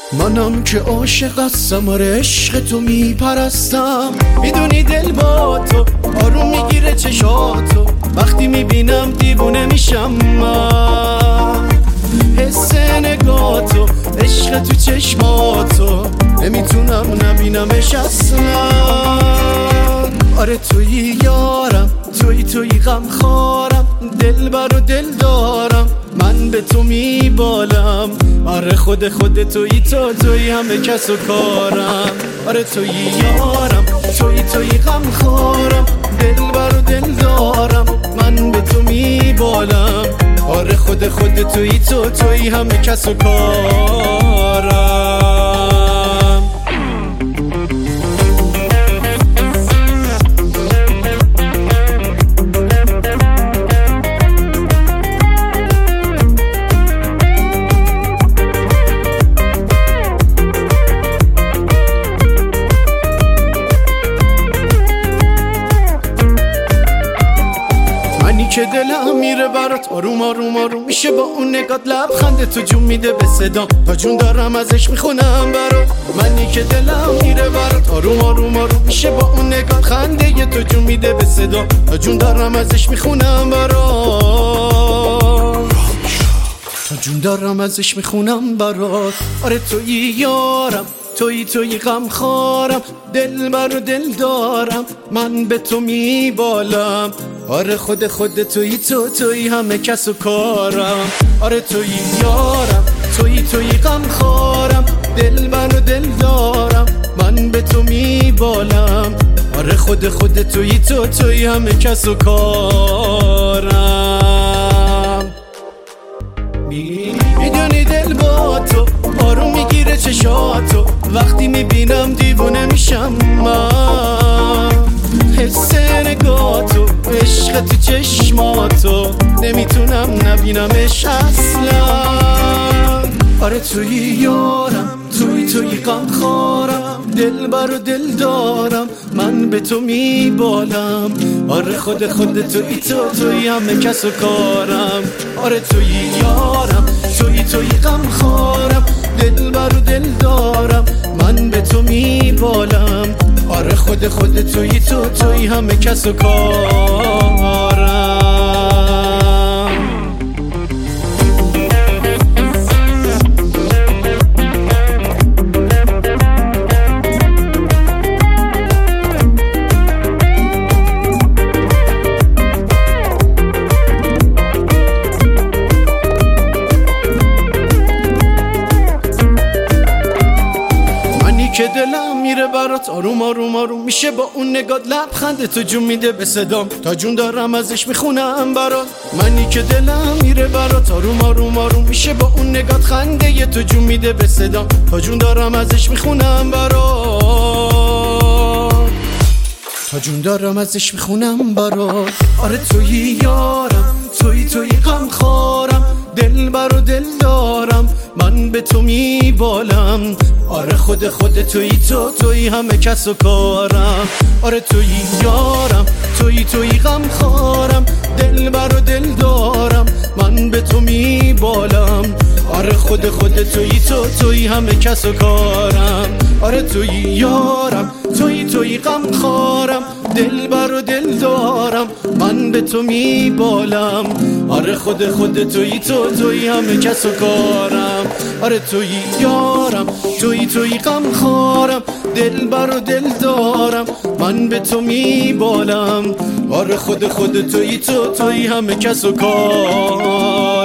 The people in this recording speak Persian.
منم که عاشق هستم، آره عشق تو میپرستم. میدونی دل با تو آروم میگیره چشاتو، وقتی میبینم دیوونه میشم من. حس نگاتو، عشق تو چشماتو، نمیتونم نبینمش اصلا. آره تویی یارم، تویی غم خارم، دلبر و دل دارم، من به تو میبالم. آره خود تویی همه کس و کارم. آره تویی یارم، تویی غم خارم، دلبر و دل دارم، من به تو میبالم. آره خود تویی همه کس و کارم. که دلم میره برات آروم آروم آروم میشه، با اون نگات لبخند تو جون میده به صدام، تا جون دارم ازش میخونم برات. منی که دلم میره برات آروم آروم آروم میشه، با اون نگات خنده تو جون میده به صدام، تا جون دارم ازش میخونم برات، تا جون دارم ازش میخونم برات. آره تویی یارم، تویی غم خارم، دلبر و دل دارم، من به تو میبالم. آره خود تویی همه کس و کارم. آره تویی یارم، تویی غم خارم، دلبر و دل دارم، من به تو میبالم. آره خود تویی همه کس و کارم. میدونی دل با تو آروم میگیره چشاتو، وقتی میبینم دیوونه میشم من. حس نگاتو، عشق تو چشماتو، نمیتونم نبینمش اصلا. آره تویی یارم، تویی غم خارم، دلبر و دل دارم، من به تو میبالم. آره خود تویی همه کس و کارم. آره تویی یارم، تویی غم خارم، دلبر و دل دارم، من به تو میبالم. آره خود تویی همه کس و کارم. که دلم میره برات آروم آروم آروم میشه، با اون نگات لبخند تو جون میده به صدام، تا جون دارم ازش میخونم برات. منی که دلم میره برات آروم آروم آروم میشه، با اون نگات خنده تو جون میده به صدام، تا جون دارم ازش میخونم برات، تا جون دارم ازش میخونم برات. آره تویی یارم، تویی غم خارم، دلبر و دل دارم، من به تو میبالم. آره خود تویی همه کس و کارم. آره تویی یارم، تویی غم خارم، دلبر و دل دارم، من به تو میبالم. آره خود تویی همه کس و کارم. آره تویی یارم، تویی غم خارم، دلبر و دل دارم، من به تو میبالم. آره خود تویی همه کس و کارم. آره تویی یارم، تویی غم خارم، دلبر و دل دارم، من به تو میبالم. آره خود تویی همه کس و کارم.